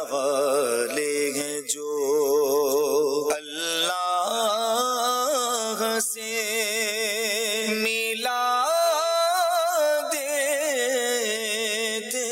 والے ہیں جو اللہ سے ملا دیتے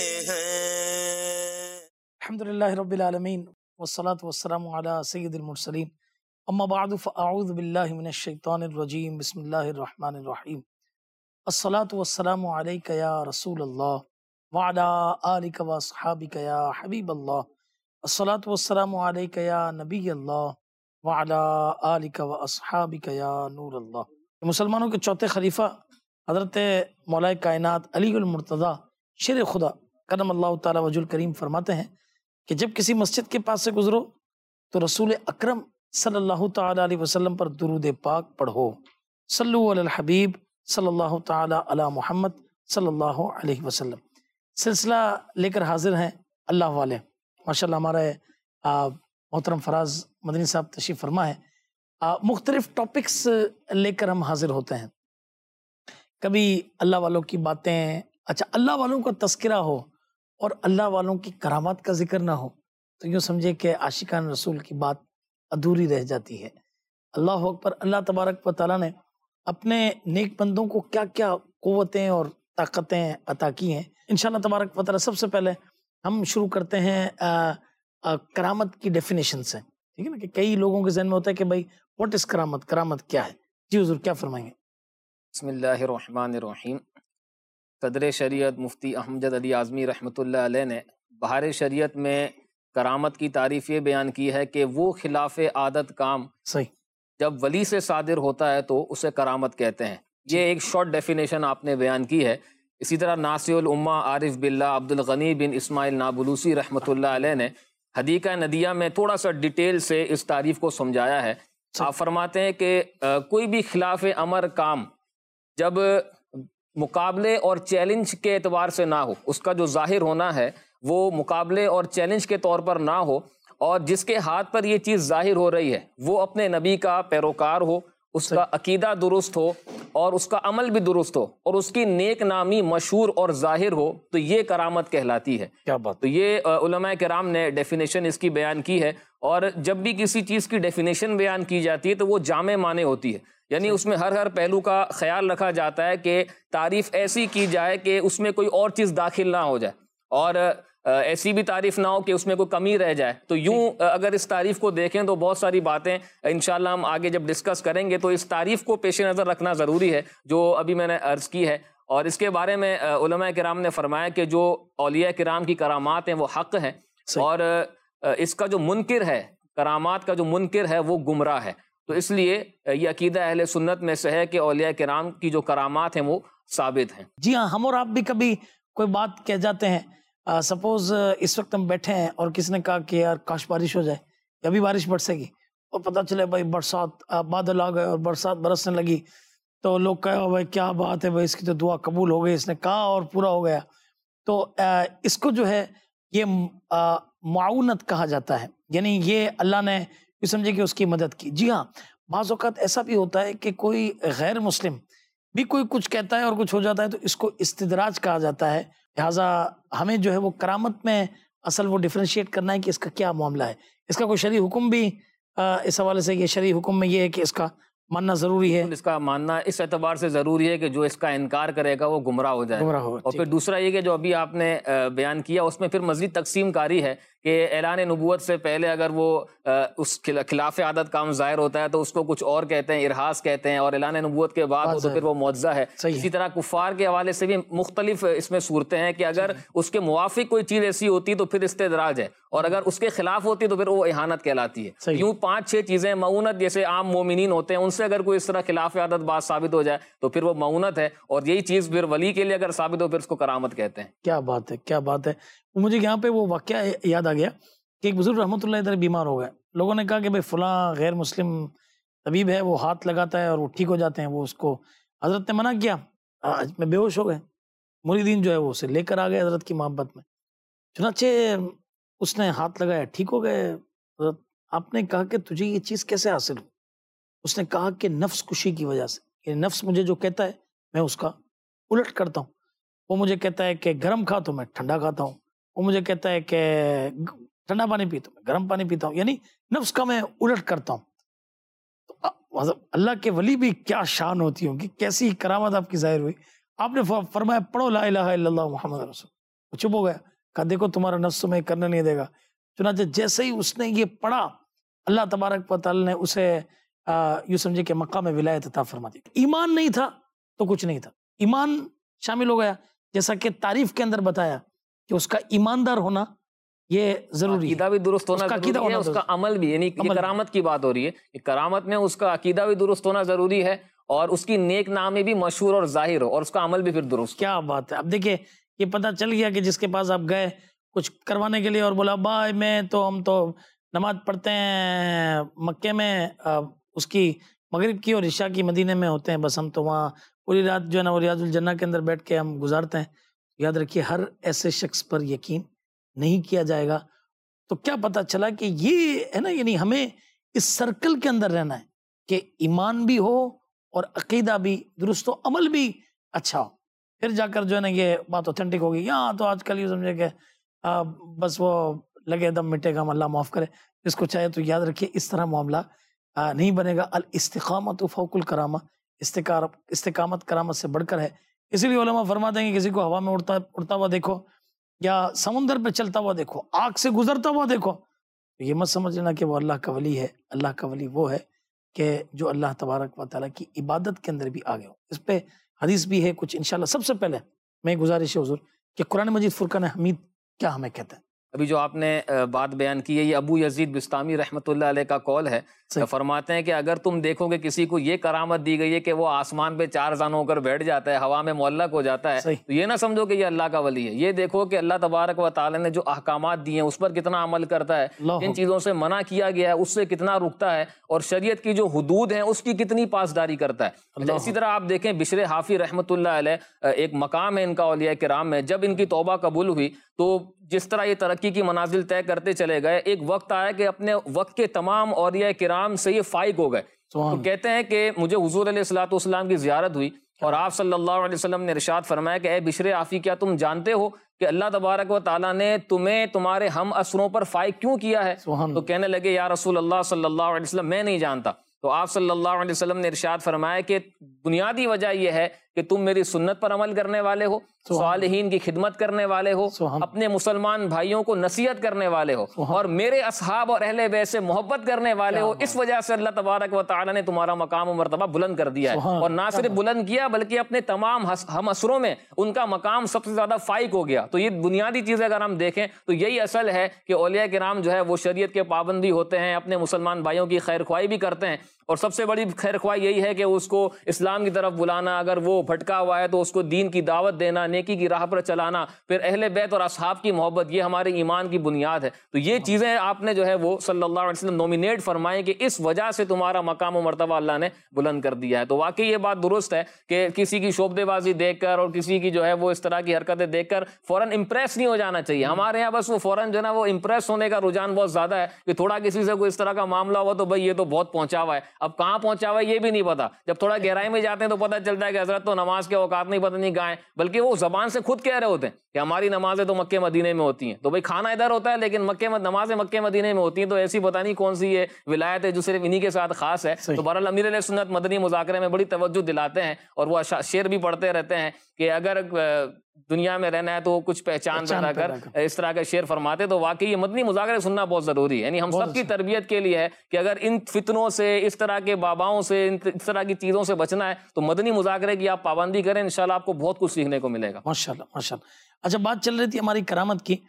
ہیں۔ الحمدللہ رب العالمین والصلاة والسلام علی سید المرسلین، اما بعد فاعوذ باللہ من الشیطان الرجیم، بسم اللہ الرحمن الرحیم۔ الصلاة والسلام علیک یا رسول اللہ وعلی آلک واصحابک یا حبیب اللہ، الصلاة والسلام علیک یا نبی اللہ وعلی آلک واصحابک یا نور اللہ۔ مسلمانوں کے چوتھے خلیفہ حضرت مولا کائنات علی المرتضیٰ شیر خدا کرم اللہ تعالی وجہ الکریم فرماتے ہیں کہ جب کسی مسجد کے پاس سے گزرو تو رسول اکرم صلی اللہ تعالی علیہ وسلم پر درود پاک پڑھو، صلو علی الحبیب صلی اللہ تعالی علی محمد صلی اللہ علیہ وسلم۔ سلسلہ لے کر حاضر ہیں اللہ والے، ماشاءاللہ ہمارے محترم فراز مدنی صاحب تشریف فرما ہے۔ مختلف ٹاپکس لے کر ہم حاضر ہوتے ہیں، کبھی اللہ والوں کی باتیں، اچھا اللہ والوں کا تذکرہ ہو اور اللہ والوں کی کرامات کا ذکر نہ ہو تو یوں سمجھے کہ عاشقان رسول کی بات ادھوری رہ جاتی ہے۔ اللہ اکبر، اللہ تبارک و تعالیٰ نے اپنے نیک بندوں کو کیا کیا قوتیں اور طاقتیں عطا کی ہیں۔ انشاءاللہ تبارک و تعالیٰ سب سے پہلے ہم شروع کرتے ہیں کرامت کی ڈیفینیشن سے، ٹھیک ہے نا، کہ کئی لوگوں کے ذہن میں ہوتا ہے کہ بھائی واٹ از کرامت، کرامت کیا ہے؟ جی حضور کیا فرمائیں گے؟ بسم اللہ الرحمن الرحیم۔ صدر شریعت مفتی احمد علی اعظمی رحمۃ اللہ علیہ نے بہار شریعت میں کرامت کی تعریف یہ بیان کی ہے کہ وہ خلاف عادت کام صحیح جب ولی سے صادر ہوتا ہے تو اسے کرامت کہتے ہیں۔ یہ ایک شارٹ ڈیفینیشن آپ نے بیان کی ہے۔ اسی طرح ناصر الامہ عارف باللہ عبد الغنی بن اسماعیل نابلوسی رحمۃ اللہ علیہ نے حدیقہ ندیہ میں تھوڑا سا ڈیٹیل سے اس تعریف کو سمجھایا ہے۔ آپ فرماتے ہیں کہ کوئی بھی خلاف امر کام جب مقابلے اور چیلنج کے اعتبار سے نہ ہو، اس کا جو ظاہر ہونا ہے وہ مقابلے اور چیلنج کے طور پر نہ ہو، اور جس کے ہاتھ پر یہ چیز ظاہر ہو رہی ہے وہ اپنے نبی کا پیروکار ہو، اس کا عقیدہ درست ہو اور اس کا عمل بھی درست ہو اور اس کی نیک نامی مشہور اور ظاہر ہو، تو یہ کرامت کہلاتی ہے۔ کیا بات! تو یہ علماء کرام نے ڈیفینیشن اس کی بیان کی ہے، اور جب بھی کسی چیز کی ڈیفینیشن بیان کی جاتی ہے تو وہ جامع معنی ہوتی ہے، یعنی اس میں ہر پہلو کا خیال رکھا جاتا ہے کہ تعریف ایسی کی جائے کہ اس میں کوئی اور چیز داخل نہ ہو جائے، اور ایسی بھی تعریف نہ ہو کہ اس میں کوئی کمی رہ جائے۔ تو یوں اگر اس تعریف کو دیکھیں تو بہت ساری باتیں انشاءاللہ ہم آگے جب ڈسکس کریں گے تو اس تعریف کو پیش نظر رکھنا ضروری ہے جو ابھی میں نے عرض کی ہے۔ اور اس کے بارے میں علماء کرام نے فرمایا کہ جو اولیاء کرام کی کرامات ہیں وہ حق ہیں، اور اس کا جو منکر ہے، کرامات کا جو منکر ہے وہ گمراہ ہے۔ تو اس لیے یہ عقیدہ اہل سنت میں سے ہے کہ اولیاء کرام کی جو کرامات ہیں وہ ثابت ہیں۔ جی ہاں، ہم اور آپ بھی کبھی کوئی بات کہہ جاتے ہیں، سپوز اس وقت ہم بیٹھے ہیں اور کسی نے کہا کہ یار کاش بارش ہو جائے، یا بھی بارش برسے گی، اور پتہ چلے بھائی برسات، بادل آ گئے اور برسات برسنے لگی، تو لوگ کہے بھائی کیا بات ہے بھائی، اس کی تو دعا قبول ہو گئی، اس نے کہا اور پورا ہو گیا۔ تو اس کو جو ہے یہ معاونت کہا جاتا ہے، یعنی یہ اللہ نے یہ سمجھے کہ اس کی مدد کی۔ جی ہاں، بعض اوقات ایسا بھی ہوتا ہے کہ کوئی غیر مسلم بھی کوئی کچھ کہتا ہے اور کچھ ہو جاتا ہے تو اس کو استدراج کہا جاتا ہے۔ لہٰذا ہمیں جو ہے وہ کرامت میں اصل وہ ڈیفرینشیٹ کرنا ہے کہ اس کا کیا معاملہ ہے، اس کا کوئی شرعی حکم بھی اس حوالے سے، یہ شرعی حکم میں یہ ہے کہ اس کا ماننا ضروری ہے۔ اس کا ماننا اس اعتبار سے ضروری ہے کہ جو اس کا انکار کرے گا وہ گمراہ ہو جائے، اور پھر دوسرا یہ کہ جو ابھی آپ نے بیان کیا اس میں پھر مزید تقسیم کاری ہے کہ اعلان نبوت سے پہلے اگر وہ اس خلاف عادت کام ظاہر ہوتا ہے تو اس کو کچھ اور کہتے ہیں، ارہاس کہتے ہیں، اور اعلان نبوت کے بعد تو پھر وہ معجزہ ہے۔ اسی طرح کفار کے حوالے سے بھی مختلف اس میں صورتیں ہیں کہ اگر اس کے موافق کوئی چیز ایسی ہوتی تو پھر استدراج ہے، اور اگر اس کے خلاف ہوتی تو پھر وہ اہانت کہلاتی ہے۔ یوں 5-6 چیزیں، معونت جیسے عام مومنین ہوتے ہیں ان سے اگر کوئی اس طرح خلاف عادت بات ثابت ہو جائے تو پھر وہ معونت ہے، اور یہی چیز پھر ولی کے لیے اگر ثابت ہو پھر اس کو کرامت کہتے ہیں۔ کیا بات ہے، کیا بات ہے! مجھے یہاں پہ وہ واقعہ یاد آ گیا کہ ایک بزرگ رحمۃ اللہ ادھر بیمار ہو گئے، لوگوں نے کہا کہ بھائی فلاں غیر مسلم طبیب ہے، وہ ہاتھ لگاتا ہے اور وہ ٹھیک ہو جاتے ہیں، وہ اس کو حضرت نے منع کیا، میں بے ہوش ہو گئے، مریدین جو ہے وہ اسے لے کر آ گئے حضرت کی محبت میں، چنانچہ اس نے ہاتھ لگایا، ٹھیک ہو گئے۔ حضرت آپ نے کہا کہ تجھے یہ چیز کیسے حاصل ہو؟ اس نے کہا کہ نفس کشی کی وجہ سے، کہ نفس مجھے جو کہتا ہے میں اس کا الٹ کرتا ہوں، وہ مجھے کہتا ہے کہ گرم کھا تو میں ٹھنڈا کھاتا ہوں، وہ مجھے کہتا ہے کہ ٹھنڈا پانی پیتا ہوں، میں گرم پانی پیتا ہوں، یعنی نفس کا میں الٹ کرتا ہوں۔ تو اللہ کے ولی بھی کیا شان ہوتی ہوں گی، کیسی کرامت آپ کی ظاہر ہوئی۔ آپ نے فرمایا پڑھو لا الہ الا اللہ محمد رسول، وہ چپ ہو گیا، کہا دیکھو تمہارا نفس تمہیں کرنے نہیں دے گا۔ چنانچہ جیسے ہی اس نے یہ پڑھا، اللہ تبارک و تعالی نے اسے یوں سمجھے کہ مقام ولایت عطا فرما دی۔ ایمان نہیں تھا تو کچھ نہیں تھا، ایمان شامل ہو گیا، جیسا کہ تعریف کے اندر بتایا کہ اس کا ایماندار ہونا یہ ضروری ہے، عقیدہ بھی درست ہونا ضروری ہے، اس کا عمل بھی، یعنی یہ کرامت کی بات ہو رہی ہے، کرامت میں اس کا عقیدہ بھی درست ہونا ضروری ہے اور اس کی نیک نامی بھی مشہور اور ظاہر ہو اور اس کا عمل بھی پھر درست۔ کیا بات ہے۔ اب دیکھیں یہ پتہ چل گیا کہ جس کے پاس آپ گئے کچھ کروانے کے لیے اور بولا بھائی ہم تو نماز پڑھتے ہیں مکے میں، اس کی مغرب کی اور عشاء کی مدینے میں ہوتے ہیں، بس ہم تو وہاں پوری رات جو ہے نا وہ ریاض الجنہ کے اندر بیٹھ کے ہم گزارتے ہیں۔ یاد رکھیے ہر ایسے شخص پر یقین نہیں کیا جائے گا۔ تو کیا پتہ چلا کہ یہ ہے نا، یعنی ہمیں اس سرکل کے اندر رہنا ہے کہ ایمان بھی ہو اور عقیدہ بھی درست ہو، عمل بھی اچھا ہو، پھر جا کر جو ہے نا یہ بات اوتھینٹک ہوگی۔ یہاں تو آج کل یہ سمجھے کہ بس وہ لگے دم مٹے گا، اللہ معاف کرے اس کو چاہے۔ تو یاد رکھیے اس طرح معاملہ نہیں بنے گا۔ الاستقامت فوق الکرامہ، استقامت کرامت سے بڑھ کر ہے۔ اسی لیے علماء فرماتے ہیں کہ کسی کو ہوا میں اڑتا ہوا دیکھو یا سمندر پہ چلتا ہوا دیکھو، آگ سے گزرتا ہوا دیکھو، تو یہ مت سمجھ لینا کہ وہ اللہ کا ولی ہے۔ اللہ کا ولی وہ ہے کہ جو اللہ تبارک و تعالیٰ کی عبادت کے اندر بھی آگے ہو۔ اس پہ حدیث بھی ہے کچھ انشاءاللہ۔ سب سے پہلے میں گزارش ہے حضور کہ قرآن مجید فرقان حمید کیا ہمیں کہتا ہے۔ ابھی جو آپ نے بات بیان کی ہے یہ ابو یزید بستامی رحمۃ اللہ علیہ کا قول ہے۔ فرماتے ہیں کہ اگر تم دیکھو کہ کسی کو یہ کرامت دی گئی ہے کہ وہ آسمان پہ 4 زانوں ہو کر بیٹھ جاتا ہے، ہوا میں معلق ہو جاتا ہے، تو یہ نہ سمجھو کہ یہ اللہ کا ولی ہے۔ یہ دیکھو کہ اللہ تبارک و تعالی نے جو احکامات دیے ہیں اس پر کتنا عمل کرتا ہے، جن چیزوں سے منع کیا گیا ہے اس سے کتنا رکتا ہے، اور شریعت کی جو حدود ہیں اس کی کتنی پاسداری کرتا ہے۔ اسی طرح آپ دیکھیں بشر حافی رحمۃ اللہ علیہ، ایک مقام ہے ان کا اولیاء کرام میں، جب ان کی توبہ قبول ہوئی تو جس طرح یہ ترقی کی منازل طے کرتے چلے گئے، ایک وقت آیا کہ اپنے وقت کے تمام اولیاء کرام سے یہ فائق ہو گئے۔ تو کہتے ہیں کہ مجھے حضور علیہ الصلوۃ والسلام کی زیارت ہوئی اور آپ صلی اللہ علیہ وسلم نے ارشاد فرمایا کہ اے بشر حافی، کیا تم جانتے ہو کہ اللہ تبارک و تعالیٰ نے تمہیں تمہارے ہم اسروں پر فائق کیوں کیا ہے؟ تو کہنے لگے یا رسول اللہ صلی اللہ علیہ وسلم میں نہیں جانتا۔ تو آپ صلی اللہ علیہ وسلم نے ارشاد فرمایا کہ بنیادی وجہ یہ ہے کہ تم میری سنت پر عمل کرنے والے ہو، صالحین کی خدمت کرنے والے ہو، اپنے مسلمان بھائیوں کو نصیحت کرنے والے ہو، اور میرے اصحاب اور اہل بیت سے محبت کرنے والے ہو۔ اس وجہ سے اللہ تبارک و تعالی نے تمہارا مقام و مرتبہ بلند کر دیا ہے، اور نہ صرف بلند کیا بلکہ اپنے تمام ہم اسروں میں ان کا مقام سب سے زیادہ فائق ہو گیا۔ تو یہ بنیادی چیز اگر ہم دیکھیں تو یہی اصل ہے کہ اولیاء کرام جو ہے وہ شریعت کے پابند بھی ہوتے ہیں، اپنے مسلمان بھائیوں کی خیر خواہی بھی کرتے ہیں، اور سب سے بڑی خیر خواہی یہی ہے کہ اس کو اسلام کی طرف بلانا، اگر وہ بھٹکا ہوا ہے تو اس کو دین کی دعوت دینا، نیکی کی راہ پر چلانا، پھر اہل بیت اور اصحاب کی محبت، یہ ہمارے ایمان کی بنیاد ہے۔ تو یہ چیزیں آپ نے جو ہے وہ صلی اللہ علیہ وسلم نومینیٹ فرمائیں کہ اس وجہ سے تمہارا مقام و مرتبہ اللہ نے بلند کر دیا ہے۔ تو واقعی یہ بات درست ہے کہ کسی کی شعبدے بازی دیکھ کر اور کسی کی جو ہے وہ اس طرح کی حرکتیں دیکھ کر فوراً امپریس نہیں ہو جانا چاہیے۔ ہمارے یہاں بس وہ فوراً جو ہے نا وہ امپریس ہونے کا رجحان بہت زیادہ ہے کہ تھوڑا کسی سے کوئی اس طرح کا معاملہ ہوا تو بھائی یہ تو بہت پہنچا ہوا ہے، اب کہاں پہنچا ہوا ہے یہ بھی نہیں پتا۔ جب تھوڑا گہرائی میں جاتے ہیں تو پتہ چلتا ہے کہ حضرت تو نماز کے اوقات نہیں پتہ نہیں کہاں ہیں، بلکہ وہ زبان سے خود کہہ رہے ہوتے ہیں کہ ہماری نمازیں تو مکے مدینے میں ہوتی ہیں۔ تو بھائی کھانا ادھر ہوتا ہے لیکن نمازیں مکے مدینے میں ہوتی ہیں، تو ایسی پتہ نہیں کون سی یہ ولایت ہے جو صرف انہی کے ساتھ خاص ہے۔ تو بہرحال امیر علیہ سنت مدنی مذاکرے میں بڑی توجہ دلاتے ہیں اور وہ شعر بھی پڑھتے رہتے ہیں کہ اگر دنیا میں رہنا ہے تو کچھ پہچان پیدا کر، اس طرح کے شعر فرماتے۔ تو واقعی یہ مدنی مذاکرے سننا بہت ضروری ہے، یعنی ہم سب کی تربیت کے لیے ہے کہ اگر ان فتنوں سے، اس طرح کے باباؤں سے، اس طرح کی چیزوں سے بچنا ہے تو مدنی مذاکرے کی آپ پابندی کریں، انشاءاللہ آپ کو بہت کچھ سیکھنے کو ملے گا۔ ماشاءاللہ ماشاءاللہ۔ اچھا بات چل رہی تھی ہماری کرامت کی،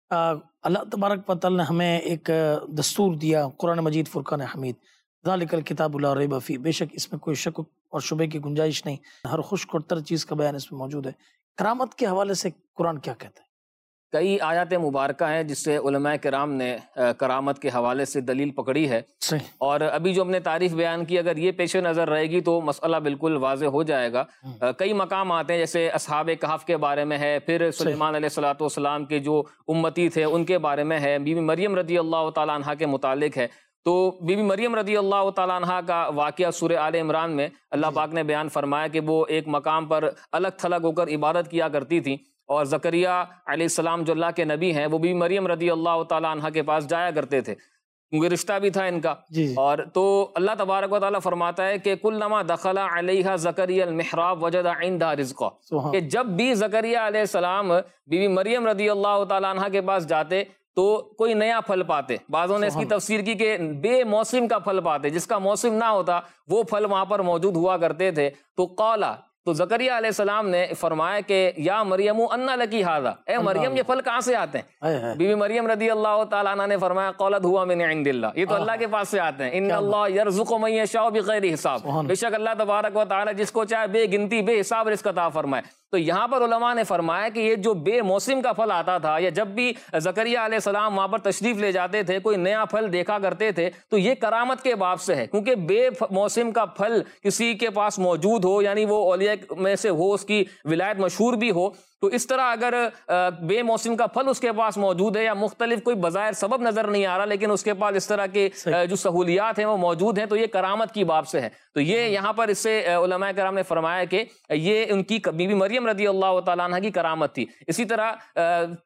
اللہ تبارک و تعالی نے ہمیں ایک دستور دیا، قرآن مجید فرقان حمید، ذالک الکتاب لا ریب فیہ، بے شک اس میں کوئی شک اور شبے کی گنجائش نہیں، ہر خشک اور تر چیز کا بیان اس میں موجود ہے۔ کرامت کے حوالے سے قرآن کیا کہتا ہے؟ کئی آیات مبارکہ ہیں جس سے علماء کرام نے کرامت کے حوالے سے دلیل پکڑی ہے، اور ابھی جو ہم نے تعریف بیان کی اگر یہ پیش نظر رہے گی تو مسئلہ بالکل واضح ہو جائے گا۔ کئی مقام آتے ہیں جیسے اصحاب کہف کے بارے میں ہے، پھر سلیمان علیہ الصلوۃ والسلام کے جو امتی تھے ان کے بارے میں ہے، بی بی مریم رضی اللہ تعالیٰ عنہ کے متعلق ہے۔ تو بی بی مریم رضی اللہ تعالیٰ عنہ کا واقعہ سورہ آل عمران میں اللہ پاک نے بیان فرمایا کہ وہ ایک مقام پر الگ تھلگ ہو کر عبادت کیا کرتی تھی، اور زکریا علیہ السلام جو اللہ کے نبی ہیں وہ بھی مریم رضی اللہ تعالیٰ عنہ کے پاس جایا کرتے تھے کیونکہ رشتہ بھی تھا ان کا. جی اور تو اللہ تبارک و تعالیٰ فرماتا ہے کہ کلما دخل علیہا زکریا المحراب وجد عندہا رزقا، کہ جب بھی زکریا علیہ السلام بی بی مریم رضی اللہ تعالیٰ عنہ کے پاس جاتے تو کوئی نیا پھل پاتے. بعضوں نے اس کی تفسیر کی کہ بے موسم کا پھل پاتے، جس کا موسم نہ ہوتا وہ پھل وہاں پر موجود ہوا کرتے تھے. تو قالا، تو زکریا علیہ السلام نے فرمایا کہ یا مریم انا لکی ھذا، اے مریم یہ پھل کہاں سے آتے ہیں؟ بی بی مریم رضی اللہ تعالیٰ عنہ نے فرمایا قالت ہوا من عند اللہ، یہ تو اللہ کے پاس سے آتے ہیں. ان اللہ یرزق من یشاء بغیر حساب، بے شک اللہ تبارک و تعالیٰ جس کو چاہے بے گنتی بے حساب رزق عطا فرمائے. تو یہاں پر علماء نے فرمایا کہ یہ جو بے موسم کا پھل آتا تھا، یا جب بھی زکریا علیہ السلام وہاں پر تشریف لے جاتے تھے کوئی نیا پھل دیکھا کرتے تھے، تو یہ کرامت کے باب سے ہے، کیونکہ بے موسم کا پھل کسی کے پاس موجود ہو، یعنی وہ اولیاء میں سے ہو، اس کی ولایت مشہور بھی ہو، تو اس طرح اگر بے موسم کا پھل اس کے پاس موجود ہے یا مختلف کوئی بظاہر سبب نظر نہیں آ رہا لیکن اس کے پاس اس طرح کے جو سہولیات ہیں وہ موجود ہیں، تو یہ کرامت کی باب سے ہے. تو یہ یہاں پر اس سے علماء کرام نے فرمایا کہ یہ ان کی بی بی مریم رضی اللہ تعالیٰ عنہ کی کرامت تھی. اسی طرح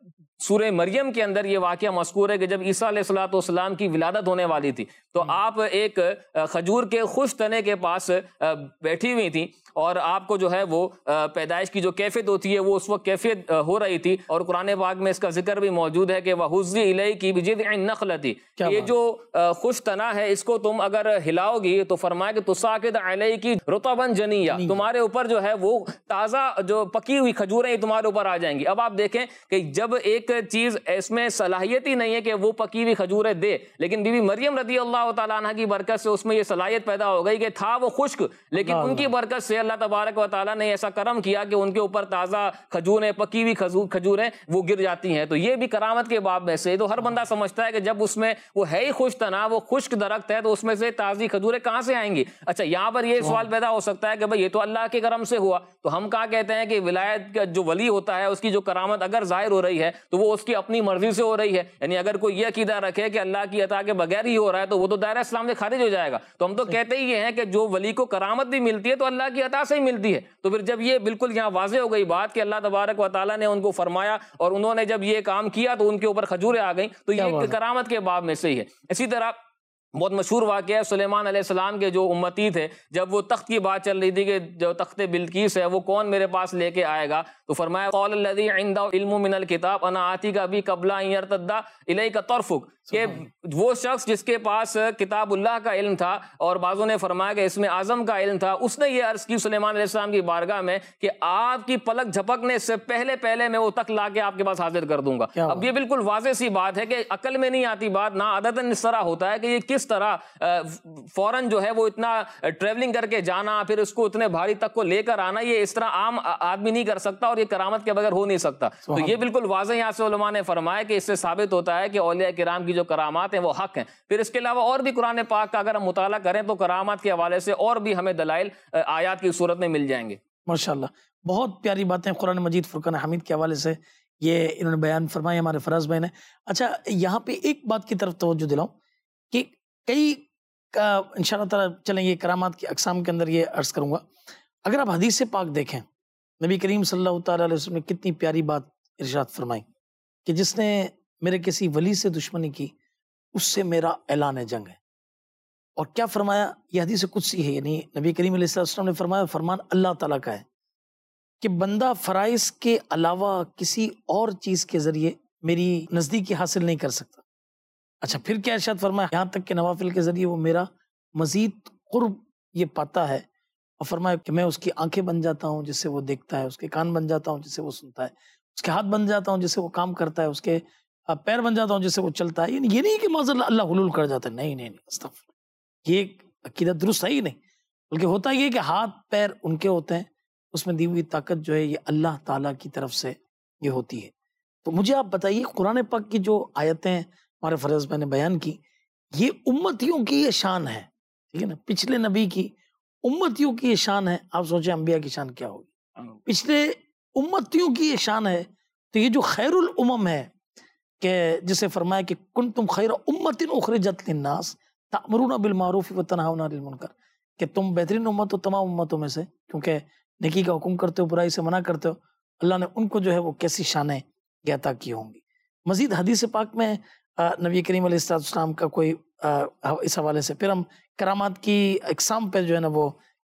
سورہ مریم کے اندر یہ واقعہ مذکور ہے کہ جب عیسیٰ علیہ السلام کی ولادت ہونے والی تھی تو آپ ایک کھجور کے خشک تنے کے پاس بیٹھی ہوئی تھیں، اور آپ کو جو ہے وہ پیدائش کی جو کیفیت ہوتی ہے وہ اس وقت کیفیت ہو رہی تھی. اور قرآن پاک میں اس کا ذکر بھی موجود ہے کہ وَهُزِّ إِلَيْكِ بِجِذْعِ النَّخْلَةِ، یہ جو خشک تنا ہے اس کو تم اگر ہلاؤ گی تو فرمایا کہ تُسَاقِطْ عَلَيْكِ رُطَبًا جَنِيًّا، تمہارے اوپر جو ہے وہ تازہ جو پکی ہوئی کھجوریں تمہارے اوپر آ جائیں گی. اب آپ دیکھیں کہ جب ایک چیز اس میں صلاحیت ہی نہیں ہے کہ وہ پکی ہوئی کھجوریں دے، لیکن بی بی مریم رضی اللہ تعالیٰ عنہ کی برکت سے اس میں یہ صلاحیت پیدا ہو گئی کہ تھا وہ خشک، لیکن ان کی برکت سے اللہ تبارک و تعالیٰ نے ایسا کرم کیا کہ ان کے اوپر تازہ کھجوریں پکی ہوئی کھجوریں وہ گر جاتی ہیں. تو یہ بھی کرامت کے باب میں سے. تو ہر بندہ سمجھتا ہے کہ جب اس میں وہ ہے ہی خشک تنا، وہ خشک درخت ہے، تو اس میں سے تازی کھجوریں کہاں سے آئیں گی؟ اچھا یہاں پر یہ سوال پیدا ہو سکتا ہے کہ بھئی یہ تو اللہ کے کرم سے ہوا، تو ہم کہاں کہتے ہیں کہ ولایت کا جو ولی ہوتا ہے اس کی جو کرامت اگر ظاہر ہو رہی ہے تو وہ اس کی اپنی مرضی سے ہو رہی ہے. یعنی اگر کوئی یہ عقیدہ رکھے کہ اللہ کی عطا کے بغیر ہی ہو رہا ہے تو وہ تو دائرہ اسلام سے خارج ہو جائے گا. تو ہم تو کہتے ہی یہ ہیں کہ جو ولی کو کرامت بھی ملتی ہے تو اللہ کی عطا سے ہی ملتی ہے. تو پھر جب یہ بالکل یہاں واضح ہو گئی بات کہ اللہ تبارک و تعالیٰ نے ان کو فرمایا اور انہوں نے جب یہ کام کیا تو ان کے اوپر کھجوریں آ گئیں، تو یہ کرامت کے باب میں سے ہی ہے. اسی طرح بہت مشہور واقعہ ہے سلیمان علیہ السلام کے جو امتی تھے، جب وہ تخت کی بات چل رہی تھی کہ جو تخت بلقیس ہے وہ کون میرے پاس لے کے آئے گا، تو فرمایا قال الذی عنده علم من الکتاب انا آتیک بہ قبل ان یرتد الیک طرفک، کہ وہ شخص جس کے پاس کتاب اللہ کا علم تھا، اور بعضوں نے فرمایا کہ اسم اعظم کا علم تھا، اس نے یہ عرض کی سلیمان علیہ السلام کی بارگاہ میں کہ آپ کی پلک جھپکنے سے پہلے میں وہ تخت لا کے آپ کے پاس حاضر کر دوں گا. اب یہ بالکل واضح سی بات ہے کہ عقل میں نہیں آتی بات، نہ عادتاً اس طرح ہوتا ہے کہ یہ کس طرح فوراً جو ہے وہ اتنا ٹریولنگ کر کے جانا، پھر اس کو اتنے بھاری تک کو لے کر آنا، یہ اس طرح عام آدمی نہیں کر سکتا اور یہ کرامت کے بغیر ہو نہیں سکتا. تو یہ بالکل واضح یہاں سے علماء نے فرمایا کہ اس سے ثابت ہوتا ہے کہ اولیاء کرام کی جو کرامات ہیں وہ حق ہیں. پھر اس کے علاوہ اور بھی قرآن پاک کا اگر ہم مطالعہ کریں تو کرامات کے حوالے سے اور بھی ہمیں دلائل آیات کی صورت میں مل جائیں گے. ماشاءاللہ بہت پیاری باتیں قرآن مجید فرقان حمید کے حوالے سے یہ انہوں نے بیان فرمائے ہمارے فراز بھائی نے. اچھا یہاں پہ ایک بات کی طرف توجہ دلاؤں کہ کئی انشاءاللہ تعالیٰ چلیں یہ کرامات کی اقسام کے اندر یہ عرض کروں گا. اگر آپ حدیث پاک دیکھیں نبی کریم صلی اللہ تعالیٰ علیہ وسلم نے کتنی پیاری بات ارشاد فرمائی کہ جس نے میرے کسی ولی سے دشمنی کی اس سے میرا اعلان جنگ ہے. اور کیا فرمایا؟ یہ حدیث قدسی ہے، یعنی نبی کریم علیہ السلام نے فرمایا فرمان اللہ تعالیٰ کا ہے کہ بندہ فرائض کے علاوہ کسی اور چیز کے ذریعے میری نزدیکی حاصل نہیں کر سکتا. اچھا پھر کیا ارشاد فرمایا؟ یہاں تک کہ نوافل کے ذریعے وہ میرا مزید قرب یہ پاتا ہے. اور فرمایا کہ میں اس کی آنکھیں بن جاتا ہوں جس سے وہ دیکھتا ہے، اس کے کان بن جاتا ہوں جس سے وہ سنتا ہے، اس کے ہاتھ بن جاتا ہوں جس سے وہ کام کرتا ہے، اس کے پیر بن جاتا ہوں جس سے وہ چلتا ہے. یہ نہیں کہ معذ اللہ حلول کر جاتا ہے، نہیں استغفر، یہ عقیدہ درست ہے ہی نہیں. بلکہ ہوتا یہ کہ ہاتھ پیر ان کے ہوتے ہیں، اس میں دی ہوئی طاقت جو ہے یہ اللہ تعالیٰ کی طرف سے یہ ہوتی ہے. تو مجھے آپ بتائیے قرآن پاک کی جو آیتیں ہمارے فرض میں نے بیان کی، یہ امتیوں کی یہ شان ہے، ٹھیک ہے نا، پچھلے نبی کی امتیوں کی یہ شان ہے. آپ سوچیں انبیاء کی شان کیا ہوگی، پچھلے امتیوں کی یہ شان ہے. تو یہ جو خیر الامم ہے کہ جسے فرمایا کہ کنتم خیر امت اخرجت للناس تأمرون بالمعروف وتنہون عن المنکر، کہ تم بہترین امت ہو تمام امتوں میں سے، کیونکہ نیکی کا حکم کرتے ہو، برائی سے منع کرتے ہو. اللہ نے ان کو جو ہے وہ کیسی شانیں عطا کی ہوں گی۔ مزید حدیث پاک میں نبی کریم علیہ السلام کا کوئی اس حوالے سے، پھر ہم کرامات کی اقسام پہ جو ہے نا وہ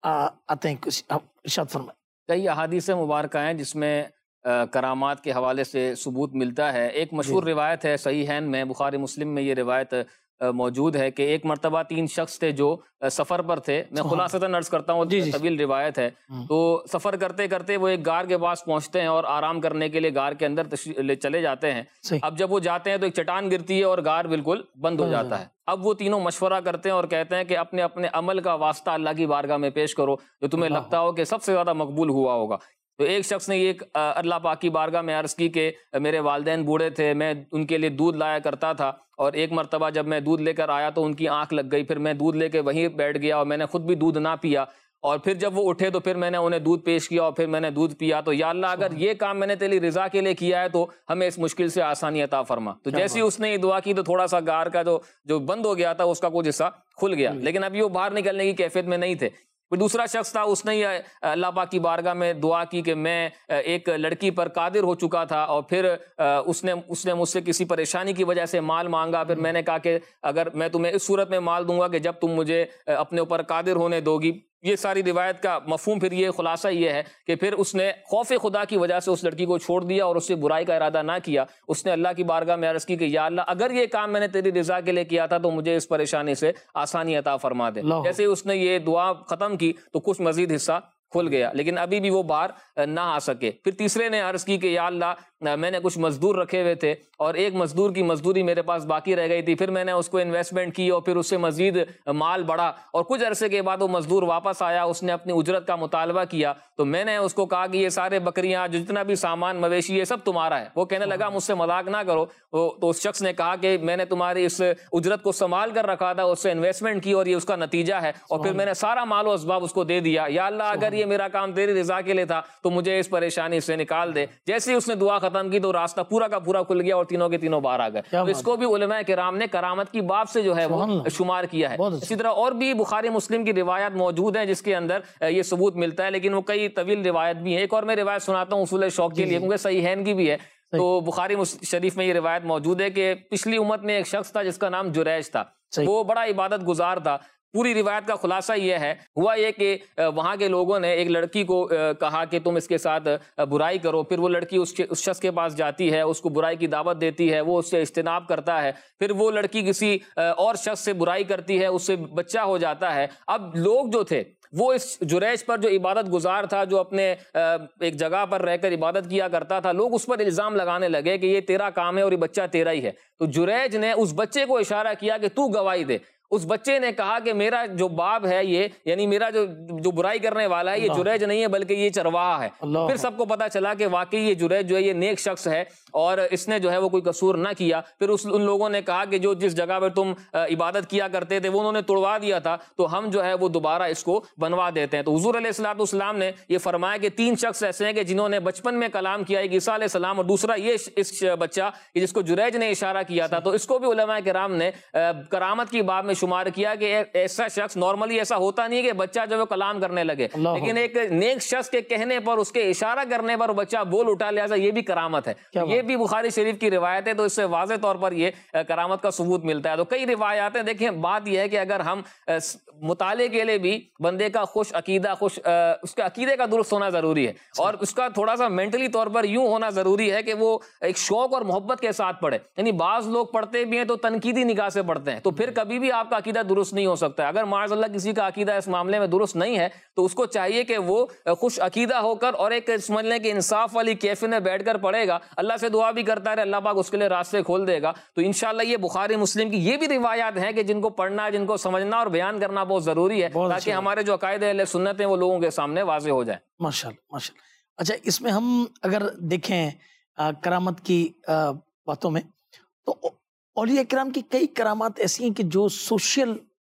آتے ہیں، کچھ ارشاد فرمائیں۔ کئی احادیث مبارکہ ہیں جس میں کرامات کے حوالے سے ثبوت ملتا ہے۔ ایک مشہور روایت ہے صحیحین میں، بخاری مسلم میں یہ روایت موجود ہے کہ ایک مرتبہ 3 شخص تھے جو سفر پر تھے۔ میں خلاصتاً عرض کرتا ہوں، طویل روایت ہے۔ تو سفر کرتے کرتے وہ ایک غار کے پاس پہنچتے ہیں اور آرام کرنے کے لیے غار کے اندر چلے جاتے ہیں۔ اب جب وہ جاتے ہیں تو ایک چٹان گرتی ہے اور غار بالکل بند ہو جاتا ہے۔ اب وہ تینوں مشورہ کرتے ہیں اور کہتے ہیں کہ اپنے اپنے عمل کا واسطہ اللہ کی بارگاہ میں پیش کرو جو تمہیں لگتا ہو کہ سب سے زیادہ مقبول ہوا ہوگا۔ تو ایک شخص نے یہ اللہ پاک کی بارگاہ میں عرض کی کہ میرے والدین بوڑھے تھے، میں ان کے لیے دودھ لایا کرتا تھا، اور ایک مرتبہ جب میں دودھ لے کر آیا تو ان کی آنکھ لگ گئی، پھر میں دودھ لے کے وہیں بیٹھ گیا اور میں نے خود بھی دودھ نہ پیا، اور پھر جب وہ اٹھے تو پھر میں نے انہیں دودھ پیش کیا اور پھر میں نے دودھ پیا۔ تو یا اللہ اگر یہ کام میں نے تیری رضا کے لیے کیا ہے تو ہمیں اس مشکل سے آسانی عطا فرما۔ تو جیسے اس نے یہ دعا کی تو تھوڑا سا غار کا جو بند ہو گیا تھا اس کا کچھ حصہ کھل گیا، لیکن ابھی وہ باہر نکلنے کی کیفیت میں نہیں تھے۔ پھر دوسرا شخص تھا، اس نے اللہ پاک کی بارگاہ میں دعا کی کہ میں ایک لڑکی پر قادر ہو چکا تھا، اور پھر اس نے مجھ سے کسی پریشانی کی وجہ سے مال مانگا، پھر میں نے کہا کہ اگر میں تمہیں اس صورت میں مال دوں گا کہ جب تم مجھے اپنے اوپر قادر ہونے دو گی۔ یہ ساری روایت کا مفہوم پھر یہ خلاصہ یہ ہے کہ پھر اس نے خوف خدا کی وجہ سے اس لڑکی کو چھوڑ دیا اور اس سے برائی کا ارادہ نہ کیا۔ اس نے اللہ کی بارگاہ میں عرض کی کہ یا اللہ اگر یہ کام میں نے تیری رضا کے لیے کیا تھا تو مجھے اس پریشانی سے آسانی عطا فرما دے۔ جیسے اس نے یہ دعا ختم کی تو کچھ مزید حصہ کھل گیا، لیکن ابھی بھی وہ باہر نہ آ سکے۔ پھر تیسرے نے عرض کی کہ یا اللہ میں نے کچھ مزدور رکھے ہوئے تھے اور ایک مزدور کی مزدوری میرے پاس باقی رہ گئی تھی، پھر میں نے اس کو انویسٹمنٹ کی اور پھر اس سے مزید مال بڑھا، اور کچھ عرصے کے بعد وہ مزدور واپس آیا، اس نے اپنی اجرت کا مطالبہ کیا، تو میں نے اس کو کہا کہ یہ سارے بکریاں جتنا بھی سامان مویشی یہ سب تمہارا ہے۔ وہ کہنے لگا مجھ سے مذاق نہ کرو۔ تو اس شخص نے کہا کہ میں نے تمہاری اس اجرت کو سنبھال کر رکھا تھا، اس سے انویسٹمنٹ کی اور یہ اس کا نتیجہ ہے، اور پھر میں نے سارا مال و اسباب اس کو دے دیا۔ یا اللہ اگر یہ میرا کام تیری رضا کے لیے تھا تو مجھے اس پریشانی سے نکال دے۔ جیسے ہی اس نے دعا ختم کی تو راستہ پورا کا پورا کھل گیا اور تینوں کے تینوں باہر آ گئے۔ تو اس کو بھی علماء کرام نے کرامت کی باب سے جو ہے وہ شمار کیا ہے۔ اسی طرح اور بھی بخاری مسلم کی روایات موجود ہیں جس کے اندر یہ ثبوت ملتا ہے، لیکن وہ کئی طویل روایت بھی ہیں۔ ایک اور میں روایت سناتا ہوں اصول شوق کے لیے، کیونکہ صحیحین کی بھی ہے۔ تو بخاری شریف میں یہ روایت موجود ہے کہ پچھلی امت میں ایک شخص تھا جس کا نام جریج تھا، وہ بڑا عبادت گزار تھا۔ پوری روایت کا خلاصہ یہ ہے، ہوا یہ کہ وہاں کے لوگوں نے ایک لڑکی کو کہا کہ تم اس کے ساتھ برائی کرو، پھر وہ لڑکی اس شخص کے پاس جاتی ہے، اس کو برائی کی دعوت دیتی ہے، وہ اس سے اجتناب کرتا ہے، پھر وہ لڑکی کسی اور شخص سے برائی کرتی ہے، اس سے بچہ ہو جاتا ہے۔ اب لوگ جو تھے وہ اس جریج پر جو عبادت گزار تھا، جو اپنے ایک جگہ پر رہ کر عبادت کیا کرتا تھا، لوگ اس پر الزام لگانے لگے کہ یہ تیرا کام ہے اور یہ بچہ تیرا ہی ہے۔ تو جریج نے اس بچے کو اشارہ کیا کہ تو گواہی دے۔ اس بچے نے کہا کہ میرا جو باپ ہے یہ، یعنی میرا جو برائی کرنے والا ہے، یہ جریج نہیں ہے بلکہ یہ چرواہا ہے۔ پھر سب کو پتا چلا کہ واقعی یہ جریج جو ہے یہ نیک شخص ہے اور اس نے جو ہے وہ کوئی قصور نہ کیا۔ پھر ان لوگوں نے کہا کہ جو جس جگہ پر تم عبادت کیا کرتے تھے وہ انہوں نے توڑوا دیا تھا، تو ہم جو ہے وہ دوبارہ اس کو بنوا دیتے ہیں۔ تو حضور علیہ الصلوۃ والسلام نے یہ فرمایا کہ 3 شخص ایسے ہیں کہ جنہوں نے بچپن میں کلام کیا، ایک عیسیٰ علیہ السلام اور دوسرا یہ اس بچہ جس کو جریج نے اشارہ کیا تھا۔ تو اس کو بھی علماء کرام نے کرامت کی باب میں شمار کیا کہ ایسا شخص، نارملی ایسا ہوتا نہیں ہے کہ بچہ جو ہے کلام کرنے لگے، لیکن ایک نیک شخص کے کہنے پر، اس کے اشارہ کرنے پر بچہ بول اٹھا، لہٰذا یہ بھی کرامت ہے۔ یہ بھی بخاری شریف کی روایت ہے، تو اس سے واضح طور پر یہ کرامت کا ثبوت ملتا ہے۔ تو کئی روایات ہیں۔ دیکھیں بات یہ ہے کہ اگر ہم مطالعے کے لیے بھی بندے کا خوش عقیدہ، اس کے عقیدے کا درست ہونا ضروری ہے، اور اس کا تھوڑا سا مینٹلی طور پر یوں ہونا ضروری ہے کہ وہ ایک شوق اور محبت کے ساتھ پڑھے۔ یعنی بعض لوگ پڑھتے بھی ہیں تو تنقیدی نگاہ سے پڑھتے ہیں، تو پھر کبھی بھی آپ کا عقیدہ درست نہیں ہو سکتا ہے۔ اگر معاذ اللہ کسی کا عقیدہ اس معاملے میں درست نہیں ہے تو اس کو چاہیے کہ وہ خوش عقیدہ ہو کر اور ایک سمجھ لیں کہ انصاف والی کیفیت میں بیٹھ کر پڑھے گا، اللہ سے دعا بھی کرتا ہے، اللہ پاک اس کے لیے راستے کھول دے گا۔ تو انشاءاللہ یہ بخاری مسلم کی یہ بھی روایات ہیں کہ جن کو پڑھنا، جن کو سمجھنا اور بیان کرنا بہت ضروری ہے، تاکہ ہمارے جو عقائد اہل سنت ہیں وہ لوگوں کے سامنے واضح ہو جائیں۔ ماشاءاللہ ماشاءاللہ۔ اچھا، اس میں ہم اگر دیکھیں کرامت کی باتوں میں، تو اولیاء کرام کی کئی کرامات ایسی ہیں کہ جو سوشل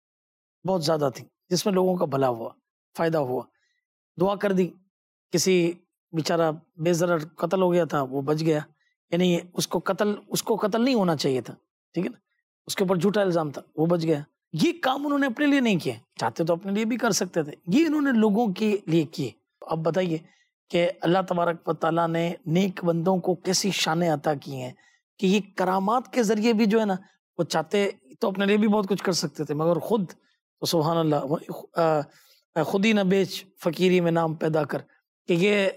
بہت زیادہ تھی، جس میں لوگوں کا بھلا ہوا، فائدہ ہوا۔ دعا کر دی، کسی بیچارہ بے ضرر قتل ہو گیا تھا، وہ بچ گیا، یعنی اس کو قتل نہیں ہونا چاہیے تھا، ٹھیک ہے نا، اس کے اوپر جھوٹا الزام تھا، وہ بچ گیا۔ یہ کام انہوں نے اپنے لیے نہیں کیے، چاہتے تو اپنے لیے بھی کر سکتے تھے، یہ انہوں نے لوگوں کے لیے کیے۔ اب بتائیے کہ اللہ تبارک و تعالیٰ نے نیک بندوں کو کیسی شانیں عطا کی ہیں کہ یہ کرامات کے ذریعے بھی جو ہے نا وہ چاہتے تو اپنے لیے بھی بہت کچھ کر سکتے تھے، مگر خود تو سبحان اللہ خود ہی نہ بیچ فقیری میں نام پیدا کر، کہ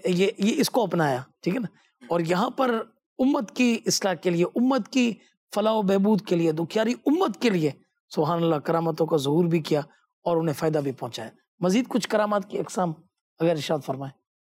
یہ اس کو اپنایا، ٹھیک ہے نا. اور یہاں پر امت کی اصلاح کے لیے، امت کی فلاح و بہبود کے لیے، دکھیاری امت کے لیے سبحان اللہ کرامتوں کا ظہور بھی کیا اور انہیں فائدہ بھی پہنچایا. مزید کچھ کرامات کی اقسام اگر ارشاد فرمائیں.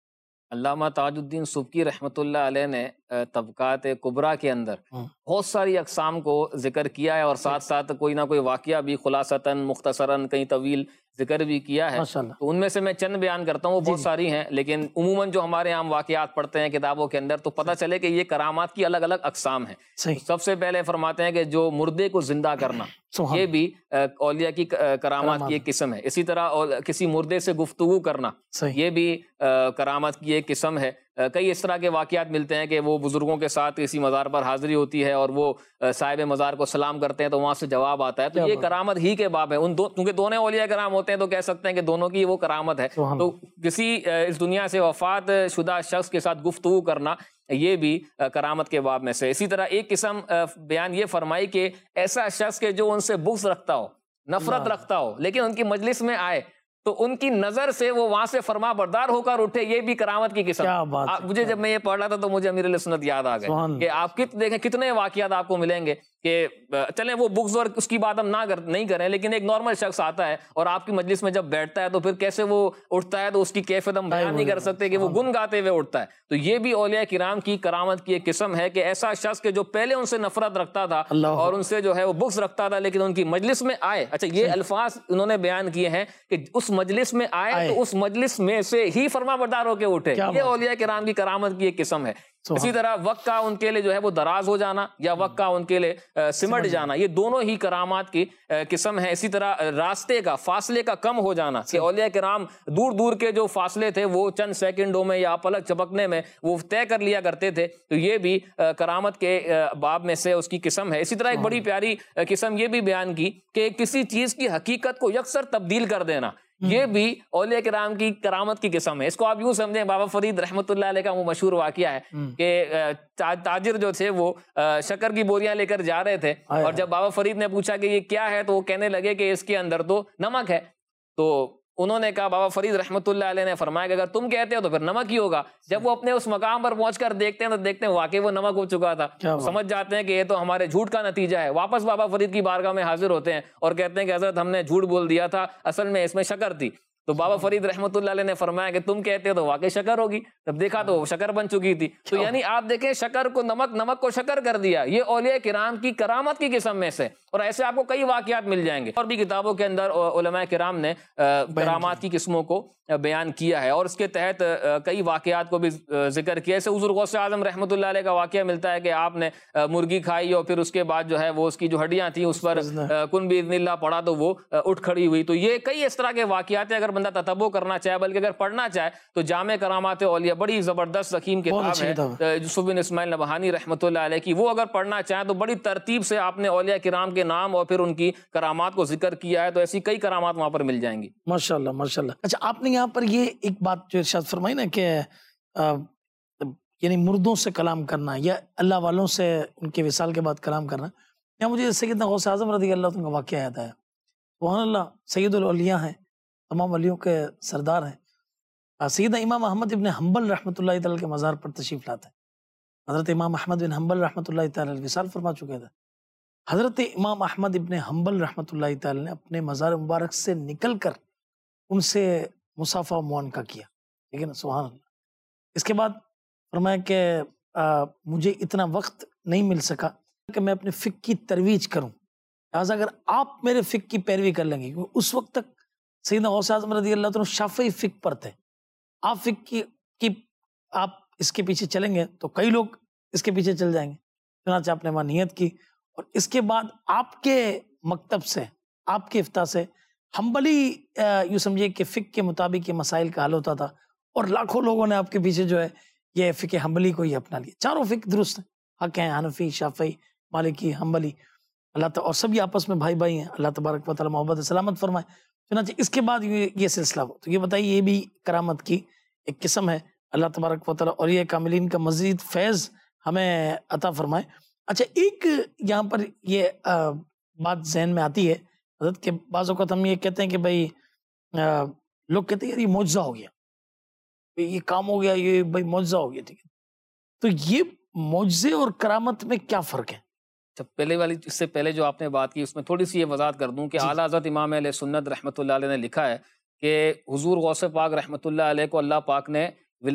علامہ تاج الدین سبکی رحمۃ اللہ علیہ نے طبقات کبریٰ کے اندر بہت ساری اقسام کو ذکر کیا ہے، اور ساتھ ساتھ کوئی نہ کوئی واقعہ بھی خلاصتاً مختصراً کہیں طویل ذکر بھی کیا ہے. تو ان میں سے میں چند بیان کرتا ہوں، وہ بہت ساری ہیں، لیکن عموماً جو ہمارے عام واقعات پڑھتے ہیں کتابوں کے اندر تو پتہ چلے کہ یہ کرامات کی الگ الگ اقسام ہیں. سب سے پہلے فرماتے ہیں کہ جو مردے کو زندہ کرنا، یہ بھی اولیاء کی کرامات کی ایک قسم ہے. اسی طرح کسی مردے سے گفتگو کرنا، یہ بھی کرامت کی ایک قسم ہے. کئی اس طرح کے واقعات ملتے ہیں کہ وہ بزرگوں کے ساتھ کسی مزار پر حاضری ہوتی ہے اور وہ صاحب مزار کو سلام کرتے ہیں تو وہاں سے جواب آتا ہے، تو یہ کرامت ہی کے باب ہے. کیونکہ دونوں اولیاء کرام ہوتے ہیں تو کہہ سکتے ہیں کہ دونوں کی وہ کرامت ہے. تو کسی اس دنیا سے وفات شدہ شخص کے ساتھ گفتگو کرنا، یہ بھی کرامت کے باب میں سے. اسی طرح ایک قسم بیان یہ فرمائی کہ ایسا شخص کے جو ان سے بغض رکھتا ہو، نفرت رکھتا ہو، لیکن ان کی مجلس میں آئے تو ان کی نظر سے وہ وہاں سے فرما بردار ہو کر اٹھے، یہ بھی کرامت کی قسم. مجھے جب میں یہ پڑھ رہا تھا تو مجھے امیر علیہ سنت یاد آ گئے کہ آپ دیکھیں کتنے واقعات آپ کو ملیں گے کہ چلیں وہ بغض اور اس کی بات ہم نہیں کریں، لیکن ایک نارمل شخص آتا ہے اور آپ کی مجلس میں جب بیٹھتا ہے تو پھر کیسے وہ اٹھتا ہے تو اس کی کیفیت ہم بیان نہیں کر سکتے کہ وہ گن گاتے ہوئے اٹھتا ہے. تو یہ بھی اولیاء کرام کی کرامت کی ایک قسم ہے کہ ایسا شخص کہ جو پہلے ان سے نفرت رکھتا تھا اور ان سے جو ہے وہ بغض رکھتا تھا، لیکن ان کی مجلس میں آئے. اچھا، یہ الفاظ انہوں نے بیان کیے ہیں کہ اس مجلس میں آئے تو اس مجلس میں سے ہی فرما بردار ہو کے اٹھے. یہ اولیاء کرام کی کرامت کی ایک قسم ہے. اسی طرح وقت کا ان کے لیے جو ہے وہ دراز ہو جانا یا وقت کا ان کے لیے سمٹ جانا، یہ دونوں ہی کرامات کی قسم ہے. اسی طرح راستے کا فاصلے کا کم ہو جانا، کہ اولیاء کرام دور دور کے جو فاصلے تھے وہ چند سیکنڈوں میں یا پلک چپکنے میں وہ طے کر لیا کرتے تھے، تو یہ بھی کرامت کے باب میں سے اس کی قسم ہے. اسی طرح ایک بڑی پیاری قسم یہ بھی بیان کی کہ کسی چیز کی حقیقت کو یکسر تبدیل کر دینا، یہ بھی اولیاء کرام کی کرامت کی قسم ہے. اس کو آپ یوں سمجھیں، بابا فرید رحمۃ اللہ علیہ کا وہ مشہور واقعہ ہے کہ تاجر جو تھے وہ شکر کی بوریاں لے کر جا رہے تھے، اور جب بابا فرید نے پوچھا کہ یہ کیا ہے تو وہ کہنے لگے کہ اس کے اندر تو نمک ہے. تو انہوں نے کہا، بابا فرید رحمۃ اللہ علیہ نے فرمایا کہ اگر تم کہتے ہو تو پھر نمک ہی ہوگا. جب وہ اپنے اس مقام پر پہنچ کر دیکھتے ہیں تو دیکھتے ہیں واقعی وہ نمک ہو چکا تھا. سمجھ جاتے ہیں کہ یہ تو ہمارے جھوٹ کا نتیجہ ہے. واپس بابا فرید کی بارگاہ میں حاضر ہوتے ہیں اور کہتے ہیں کہ حضرت ہم نے جھوٹ بول دیا تھا، اصل میں اس میں شکر تھی. تو بابا فرید رحمۃ اللہ علیہ نے فرمایا کہ تم کہتے ہو تو واقعی شکر ہوگی. جب دیکھا تو وہ شکر بن چکی تھی. تو یعنی آپ دیکھیں، شکر کو نمک، نمک کو شکر کر دیا. یہ اولیاء کرام کی کرامت کی قسم میں سے، اور ایسے آپ کو کئی واقعات مل جائیں گے. اور بھی کتابوں کے اندر علماء کرام نے کرامات کی قسموں کو بیان کیا ہے، اور اس کے تحت کئی واقعات کو بھی ذکر کیا. جیسے حضور غوث اعظم رحمۃ اللہ علیہ کا واقعہ ملتا ہے کہ آپ نے مرغی کھائی اور پھر اس کے بعد جو ہے وہ اس کی جو ہڈیاں تھیں اس پر کن باذن اللہ پڑا تو وہ اٹھ کھڑی ہوئی. تو یہ کئی اس طرح کے واقعات ہیں. اگر بندہ تتبع کرنا چاہے، بلکہ اگر پڑھنا چاہے تو جامع کرامات اولیاء بڑی زبردست حکیم کتاب ہے یوسف بن اسماعیل نبہانی رحمۃ اللہ علیہ کی. وہ اگر پڑھنا چاہیں تو بڑی ترتیب سے آپ نے اولیاء کرام کے نام اور پھر ان کی کرامات کو ذکر کیا ہے. تو ایسی کئی کرامات وہاں پر مل جائیں گی. ماشاءاللہ ماشاءاللہ. اچھا، آپ نے یہاں پر یہ ایک بات جو ارشاد فرمائی نا کہ یعنی مردوں سے کلام کرنا یا اللہ والوں سے ان کے وصال کے بعد کلام کرنا، یہاں مجھے سیدنا غوث اعظم رضی اللہ عنہ کا واقعہ یاد آیا. سبحان اللہ، سید الاولیاء ہیں، تمام ولیوں کے سردار ہیں. سیدنا امام احمد ابن حنبل رحمۃ اللہ تعالی کے مزار پر تشریف لاتے ہیں. حضرت امام احمد بن حنبل رحمۃ اللہ تعالی وصال فرما چکے تھے. حضرت امام احمد ابن حنبل رحمۃ اللہ تعالی نے اپنے مزار مبارک سے نکل کر ان سے مصافحہ و معانقہ کیا. ٹھیک ہے نا، سبحان اللہ. اس کے بعد فرمایا کہ مجھے اتنا وقت نہیں مل سکا کہ میں اپنے فقہ کی ترویج کروں، لہٰذا اگر آپ میرے فقہ کی پیروی کر لیں گے، کیونکہ اس وقت تک سیدنا غوث اعظم رضی اللہ عنہ شافعی فقہ پر تھے. آپ فقہ کی آپ اس کے پیچھے چلیں گے تو کئی لوگ اس کے پیچھے چل جائیں گے. چنانچہ آپ نے وہاں نیت کی، اور اس کے بعد آپ کے مکتب سے، آپ کے افتاء سے حنبلی یوں سمجھیے کہ فقہ کے مطابق یہ مسائل کا حل ہوتا تھا، اور لاکھوں لوگوں نے آپ کے پیچھے جو ہے یہ فقہ حنبلی کو ہی اپنا لیا. چاروں فقہ درست ہیں، حق ہیں، حنفی، شافعی، مالکی، حنبلی. اللہ تعالیٰ اور سب یہ آپس میں بھائی بھائی ہیں. اللہ تبارک و تعالیٰ محبت سلامت فرمائے. چنانچہ اس کے بعد یہ سلسلہ ہو. تو یہ بتائیے، یہ بھی کرامت کی ایک قسم ہے. اللہ تبارک و تعالیٰ اولیاء کاملین کا مزید فیض ہمیں عطا فرمائے۔ اچھا، ایک یہاں پر یہ بات ذہن میں آتی ہے حضرت کہ بعض اوقات ہم یہ کہتے ہیں کہ بھائی لوگ کہتے ہیں یار یہ معجزہ ہو گیا، یہ کام ہو گیا، یہ بھائی معجزہ ہو گیا، ٹھیک ہے، تو یہ معجزے اور کرامت میں کیا فرق ہے؟ جب پہلے والی، اس سے پہلے جو آپ نے بات کی اس میں تھوڑی سی یہ وضاحت کر دوں کہ اعلیٰ حضرت امام اہل سنت رحمۃ اللہ علیہ نے لکھا ہے کہ حضور غوث پاک رحمۃ اللہ علیہ کو اللہ پاک نے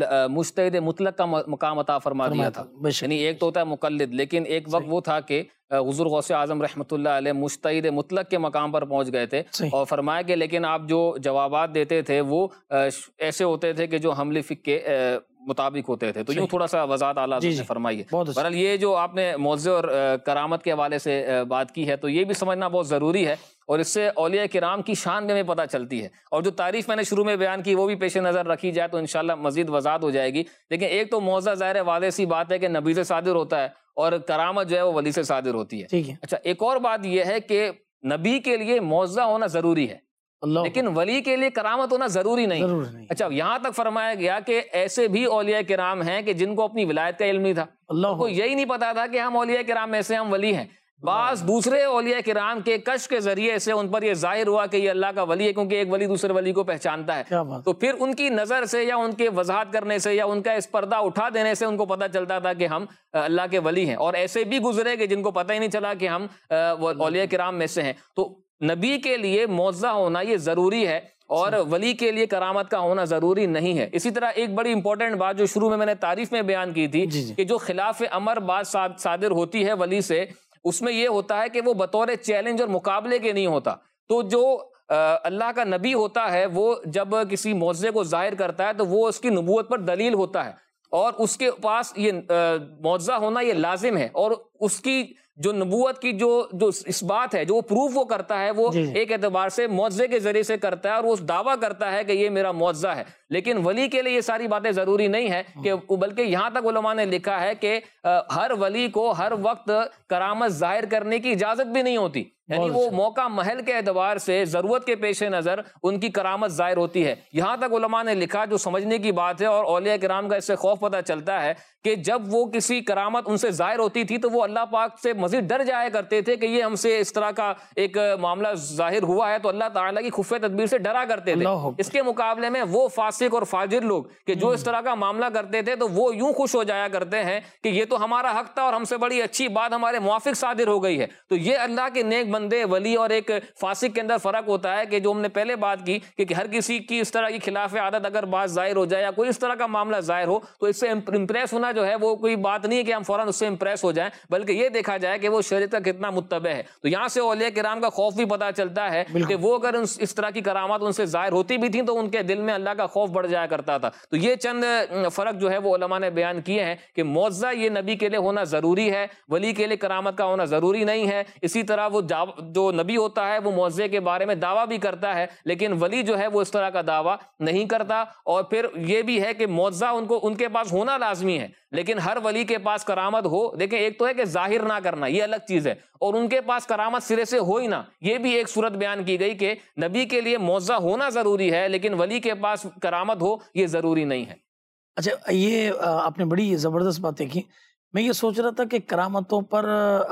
مجتہد مطلق کا مقام عطا فرما دیا تھا۔ یعنی ایک تو ہوتا ہے مقلد، لیکن ایک وقت وہ تھا کہ حضور غوث اعظم رحمۃ اللہ علیہ مجتہد مطلق کے مقام پر پہنچ گئے تھے، اور فرمایا کہ لیکن آپ جو جوابات دیتے تھے وہ ایسے ہوتے تھے کہ جو حمل فقہ کے مطابق ہوتے تھے۔ تو یوں تھوڑا سا وضاحت اعلیٰ حضرت نے فرمائی ہے۔ بہرحال یہ جو آپ نے معجزے اور کرامت کے حوالے سے بات کی ہے تو یہ بھی سمجھنا بہت ضروری ہے، اور اس سے اولیاء کرام کی شان میں پتہ چلتی ہے، اور جو تعریف میں نے شروع میں بیان کی وہ بھی پیش نظر رکھی جائے تو انشاءاللہ مزید وضاحت ہو جائے گی۔ لیکن ایک تو معجزہ ظاہر واضح سی بات ہے کہ نبی سے صادر ہوتا ہے، اور کرامت جو ہے وہ ولی سے صادر ہوتی ہے۔ اچھا، ایک اور بات یہ ہے کہ نبی کے لیے معجزہ ہونا ضروری ہے، لیکن ولی کے لیے کرامت ہونا ضروری نہیں۔ اچھا، یہاں تک فرمایا گیا کہ ایسے بھی اولیاء کرام ہیں کہ جن کو اپنی ولایت کا علم نہیں تھا، ان کو یہی نہیں پتا تھا کہ ہم اولیاء کرام میں سے ہم ولی ہیں۔ بعض دوسرے اولیاء کرام کے کشف کے ذریعے سے ان پر یہ ظاہر ہوا کہ یہ اللہ کا ولی ہے، کیونکہ ایک ولی دوسرے ولی کو پہچانتا ہے، تو پھر ان کی نظر سے یا ان کے وضاحت کرنے سے یا ان کا اس پردہ اٹھا دینے سے ان کو پتہ چلتا تھا کہ ہم اللہ کے ولی ہیں۔ اور ایسے بھی گزرے کہ جن کو پتہ ہی نہیں چلا کہ ہم اولیاء کرام میں سے ہیں۔ تو نبی کے لیے معجزہ ہونا یہ ضروری ہے، اور ولی کے لیے کرامت کا ہونا ضروری نہیں ہے۔ اسی طرح ایک بڑی امپورٹنٹ بات جو شروع میں نے تعریف میں بیان کی تھی کہ جو خلاف امر بات صادر ہوتی ہے ولی سے، اس میں یہ ہوتا ہے کہ وہ بطور چیلنج اور مقابلے کے نہیں ہوتا۔ تو جو اللہ کا نبی ہوتا ہے وہ جب کسی معجزے کو ظاہر کرتا ہے تو وہ اس کی نبوت پر دلیل ہوتا ہے، اور اس کے پاس یہ معجزہ ہونا یہ لازم ہے، اور اس کی جو نبوت کی جو اس بات ہے جو وہ پروف وہ کرتا ہے وہ ایک اعتبار سے معجزے کے ذریعے سے کرتا ہے، اور وہ دعویٰ کرتا ہے کہ یہ میرا معجزہ ہے۔ لیکن ولی کے لیے یہ ساری باتیں ضروری نہیں ہے، کہ بلکہ یہاں تک علماء نے لکھا ہے کہ ہر ولی کو ہر وقت کرامت ظاہر کرنے کی اجازت بھی نہیں ہوتی، یعنی وہ موقع محل کے اعتبار سے ضرورت کے پیش نظر ان کی کرامت ظاہر ہوتی ہے۔ یہاں تک علماء نے لکھا، جو سمجھنے کی بات ہے اور اولیاء کرام کا اس سے خوف پتہ چلتا ہے، کہ جب وہ کسی کرامت ان سے ظاہر ہوتی تھی تو وہ اللہ پاک سے مزید ڈر جایا کرتے تھے کہ یہ ہم سے اس طرح کا ایک معاملہ ظاہر ہوا ہے، تو اللہ تعالیٰ کی خفیہ تدبیر سے ڈرا کرتے تھے۔ اس کے مقابلے میں وہ فاسق اور فاجر لوگ کہ جو اس طرح کا معاملہ کرتے تھے تو وہ یوں خوش ہو جایا کرتے ہیں کہ یہ تو ہمارا حق تھا اور ہم سے بڑی اچھی بات ہمارے موافق صادر ہو گئی ہے۔ تو یہ اللہ کے نیک بندے ولی اور ایک فاسق کے اندر فرق ہوتا ہے، کہ جو ہم نے پہلے بات کی کہ ہر کسی کی اس طرح کی خلاف عادت اگر بات ظاہر ہو جائے یا کوئی اس طرح کا معاملہ ظاہر ہو تو اس سے امپریس ہونا جو ہے وہ کوئی بات نہیں ہے کہ ہم فوراً اس سے امپریس ہو جائیں، بلکہ یہ دیکھا جائے کہ وہ شریعت کا کتنا متبع ہے۔ تو یہاں سے اولیاء کرام کا خوف بھی پتہ چلتا ہے کہ وہ اگر اس طرح کی کرامات ان سے ظاہر ہوتی بھی تھیں تو ان کے دل میں اللہ کا خوف بڑھ جایا کرتا تھا۔ تو یہ چند فرق جو ہے وہ علماء نے بیان کیے ہیں کہ معجزہ یہ نبی کے لیے ہونا ضروری ہے، ولی کے لیے کرامت کا ہونا ضروری نہیں ہے۔ اسی طرح وہ جو نبی ہوتا ہے وہ معجزے کے بارے میں دعویٰ بھی کرتا ہے، لیکن ولی جو ہے وہ اس طرح کا دعویٰ نہیں کرتا۔ اور پھر یہ بھی ہے کہ معجزہ ان کے پاس ہونا لازمی ہے، لیکن ہر ولی کے پاس کرامت ہو، دیکھیں ایک تو ہے کہ ظاہر نہ کرنا، یہ الگ چیز ہے، اور ان کے پاس کرامت سرے سے ہو ہی نہ، یہ بھی ایک صورت بیان کی گئی کہ نبی کے لیے معجزہ ہونا ضروری ہے لیکن ولی کے پاس کرامت ہو یہ ضروری نہیں ہے۔ اچھا، یہ آپ نے بڑی زبردست باتیں کی۔ میں یہ سوچ رہا تھا کہ کرامتوں پر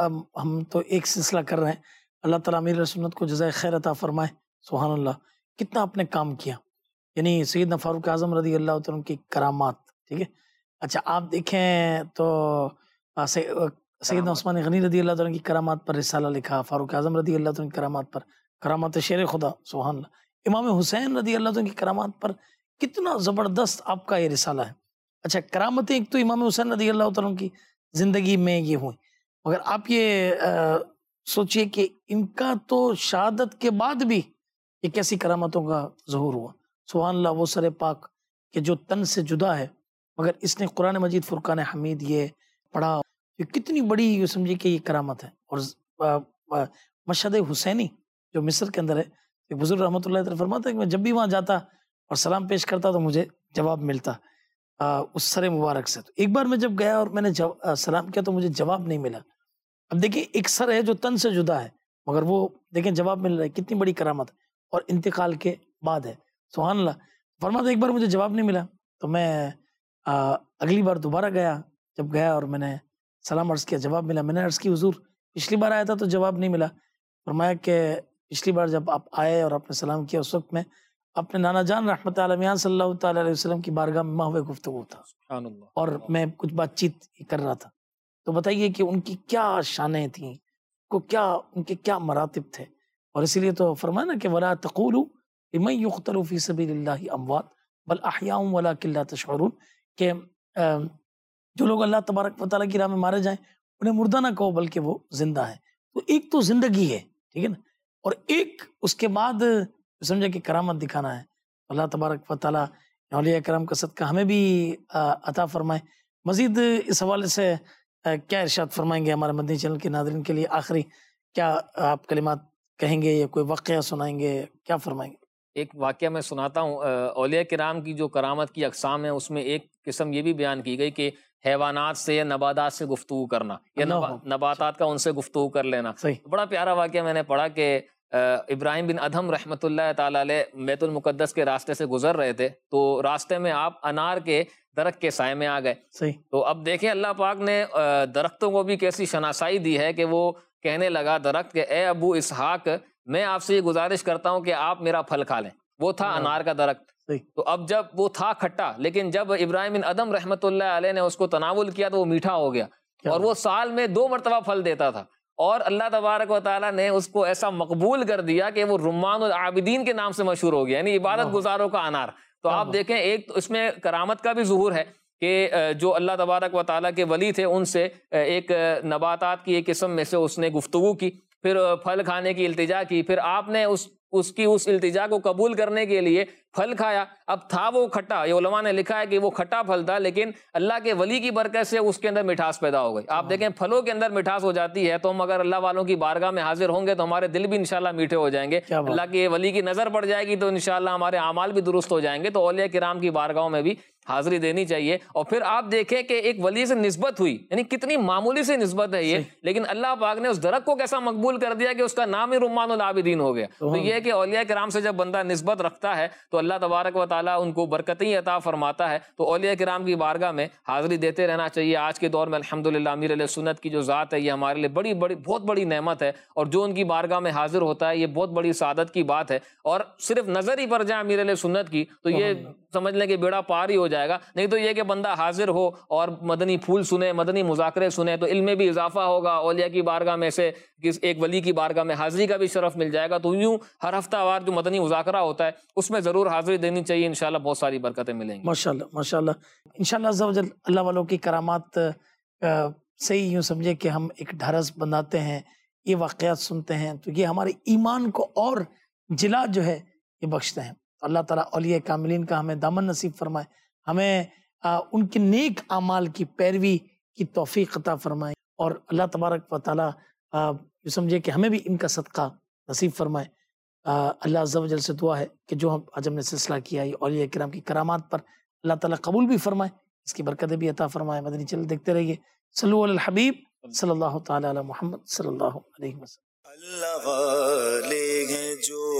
ہم تو ایک سلسلہ کر رہے ہیں، اللہ تعالیٰ امیر سنت کو جزائے خیر عطا فرمائے، سبحان اللہ، کتنا آپ نے کام کیا، یعنی سیدنا فاروق اعظم رضی اللہ تعالیٰ کی کرامات، ٹھیک ہے۔ اچھا، آپ دیکھیں تو سیدنا عثمان غنی رضی اللہ تعالیٰ کی کرامات پر رسالہ لکھا، فاروق اعظم رضی اللہ تعالیٰ کی کرامات پر، کرامات شیر خدا، سبحان اللہ۔ امام حسین رضی اللہ تعالیٰ کی کرامات پر کتنا زبردست آپ کا یہ رسالہ ہے۔ اچھا، کرامتیں ایک تو امام حسین رضی اللہ تعالیٰ کی زندگی میں یہ ہوئی، مگر آپ یہ سوچئے کہ ان کا تو شہادت کے بعد بھی یہ کیسی کرامتوں کا ظہور ہوا، سبحان اللہ۔ وہ سر پاک کہ جو تن سے جدا ہے مگر اس نے قرآن مجید فرقان حمید یہ پڑھا، یہ کتنی بڑی یہ سمجھے کہ یہ کرامت ہے۔ اور مشہد حسینی جو مصر کے اندر ہے، ایک بزرگ رحمۃ اللہ علیہ فرماتا ہے کہ میں جب بھی وہاں جاتا اور سلام پیش کرتا تو مجھے جواب ملتا اس سر مبارک سے۔ تو ایک بار میں جب گیا اور میں نے سلام کیا تو مجھے جواب نہیں ملا۔ اب دیکھیں ایک سر ہے جو تن سے جدا ہے مگر وہ دیکھیں جواب مل رہا ہے، کتنی بڑی کرامت ہے، اور انتقال کے بعد ہے، سبحان اللہ۔ فرماتا ایک بار مجھے جواب نہیں ملا تو میں اگلی بار دوبارہ گیا، جب گیا اور میں نے سلام عرض کیا، جواب ملا. میں نے عرض کی حضور پچھلی بار آیا تھا تو جواب نہیں ملا. فرمایا کہ پچھلی بار جب آپ آئے اور آپ نے سلام کیا اس وقت میں اپنے نانا جان رحمت عالمیان صلی اللہ تعالی علیہ وسلم کی بارگاہ میں محو گفتگو تھا اور میں کچھ بات چیت کر رہا تھا. تو بتائیے کہ ان کی کیا شانیں تھیں، ان کے کیا مراتب تھے. اور اسی لیے تو فرمایا نا کہ وَلَا تَقُولُوا لِمَن يُقْتَلُ فِي سَبِيلِ اللَّهِ أَمْوَاتٌ بَلْ أَحْيَاءٌ وَلَٰكِن لَا تَشْعُرُونَ، کہ جو لوگ اللہ تبارک و تعالیٰ کی راہ میں مارے جائیں انہیں مردہ نہ کہو بلکہ وہ زندہ ہیں. تو ایک تو زندگی ہے، ٹھیک ہے نا، اور ایک اس کے بعد سمجھے کہ کرامت دکھانا ہے. اللہ تبارک و تعالیٰ اولیاء کرام کا صدقہ ہمیں بھی عطا فرمائے. مزید اس حوالے سے کیا ارشاد فرمائیں گے ہمارے مدنی چینل کے ناظرین کے لیے؟ آخری کیا آپ کلمات کہیں گے یا کوئی واقعہ سنائیں گے، کیا فرمائیں گے؟ ایک واقعہ میں سناتا ہوں. اولیاء کرام کی جو کرامت کی اقسام ہیں اس میں ایک قسم یہ بھی بیان کی گئی کہ حیوانات سے یا نباتات سے گفتگو کرنا یا نباتات کا ان سے گفتگو کر لینا. بڑا پیارا واقعہ میں نے پڑھا کہ ابراہیم بن ادھم رحمۃ اللہ تعالی علیہ بیت المقدس کے راستے سے گزر رہے تھے، تو راستے میں آپ انار کے درخت کے سائے میں آ گئے. تو اب دیکھیں اللہ پاک نے درختوں کو بھی کیسی شناسائی دی ہے کہ وہ کہنے لگا درخت کہ اے ابو اسحاق، میں آپ سے یہ گزارش کرتا ہوں کہ آپ میرا پھل کھا لیں. وہ تھا انار کا درخت. تو اب جب وہ تھا کھٹا، لیکن جب ابراہیم بن ادم رحمۃ اللہ علیہ نے اس کو تناول کیا تو وہ میٹھا ہو گیا، اور وہ سال میں 2 مرتبہ پھل دیتا تھا. اور اللہ تبارک و تعالیٰ نے اس کو ایسا مقبول کر دیا کہ وہ رمان العابدین کے نام سے مشہور ہو گیا، یعنی عبادت گزاروں کا انار. تو آپ دیکھیں ایک تو اس میں کرامت کا بھی ظہور ہے کہ جو اللہ تبارک و تعالیٰ کے ولی تھے ان سے ایک نباتات کی ایک قسم میں سے اس نے گفتگو کی، پھر پھل کھانے کی التجا کی، پھر آپ نے اس کی التجا کو قبول کرنے کے لیے پھل کھایا. اب تھا وہ کھٹا، یہ علماء نے لکھا ہے کہ وہ کھٹا پھل تھا، لیکن اللہ کے ولی کی برکت سے اس کے اندر مٹھاس پیدا ہو گئی. آپ دیکھیں پھلوں کے اندر مٹھاس ہو جاتی ہے، تو ہم اگر اللہ والوں کی بارگاہ میں حاضر ہوں گے تو ہمارے دل بھی انشاءاللہ میٹھے ہو جائیں گے. اللہ کے ولی کی نظر پڑ جائے گی تو انشاءاللہ ہمارے اعمال بھی درست ہو جائیں گے. تو اولیاء کرام کی بارگاہوں میں بھی حاضری دینی چاہیے. اور پھر آپ دیکھیں کہ ایک ولی سے نسبت ہوئی، یعنی کتنی معمولی سی نسبت ہے یہ، لیکن اللہ پاک نے اس درخت کو کیسا مقبول کر دیا کہ اس کا نام ہی رمان العابدین ہو گیا. تو یہ کہ اولیاء کرام سے جب بندہ نسبت رکھتا ہے تو اللہ تبارک و تعالیٰ ان کو برکتیں عطا فرماتا ہے. تو اولیاء کرام کی بارگاہ میں حاضری دیتے رہنا چاہیے. آج کے دور میں الحمدللہ امیر علیہ سنت کی جو ذات ہے یہ ہمارے لیے بہت بڑی نعمت ہے، اور جو ان کی بارگاہ میں حاضر ہوتا ہے یہ بہت بڑی سعادت کی بات ہے. اور صرف نظر ہی پر جائے امیر علیہ سنت کی تو یہ سمجھ لیں کہ بیڑا پار ہی ہو جائے گا. نہیں تو یہ کہ بندہ حاضر ہو اور مدنی پھول سنے، مدنی مذاکرے سنے، تو علم میں بھی اضافہ ہوگا. اولیاء کی بارگاہ میں سے ایک ولی کی بارگاہ میں حاضری کا بھی شرف مل جائے گا. تو یوں ہر ہفتہ وار جو مدنی مذاکرہ ہوتا ہے اس میں ضرور حاضری دینی چاہیے. انشاءاللہ بہت ساری برکتیں ملیں گی. ماشاءاللہ ماشاءاللہ. انشاءاللہ عز و جل اللہ والوں کی کرامات سے ہی یوں سمجھے کہ ہم ایک ڈھارس بنداتے ہیں، یہ واقعات سنتے ہیں تو یہ ہمارے ایمان کو اور جلا جو ہے یہ بخشتے ہیں. اللہ تعالیٰ اولیاء کاملین کا ہمیں دامن نصیب فرمائے، ہمیں ان کے نیک اعمال کی پیروی کی توفیق عطا فرمائے، اور اللہ تبارک و تعالیٰ یہ سمجھے کہ ہمیں بھی ان کا صدقہ نصیب فرمائے. اللہ عز و جل سے دعا ہے کہ جو آج ہم نے سلسلہ کیا ہے اولیاء کرام کی کرامات پر، اللہ تعالیٰ قبول بھی فرمائے، اس کی برکتیں بھی عطا فرمائے. مدنی چینل دیکھتے رہیے. صلو علی الحبیب صلی اللہ تعالی علی محمد صلی اللہ علیہ وسلم. اللہ والے ہیں جو